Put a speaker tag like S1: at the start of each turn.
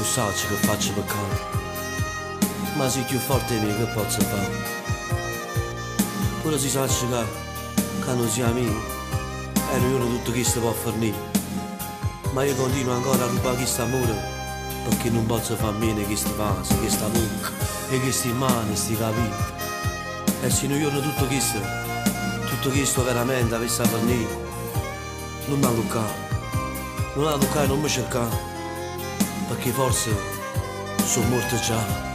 S1: tu sai che faccio peccato, ma sei più forte di me, che posso fare? Pure si sa che non siamo amici, e non tutto questo può fornire, ma io continuo ancora a rubare questo amore, perché non posso fare bene questi pasi, questa bocca, e queste mani, questi capelli. E se non io tutto questo veramente avesse a fornire, non mi ha toccato, non mi cercare, perché forse sono morto già.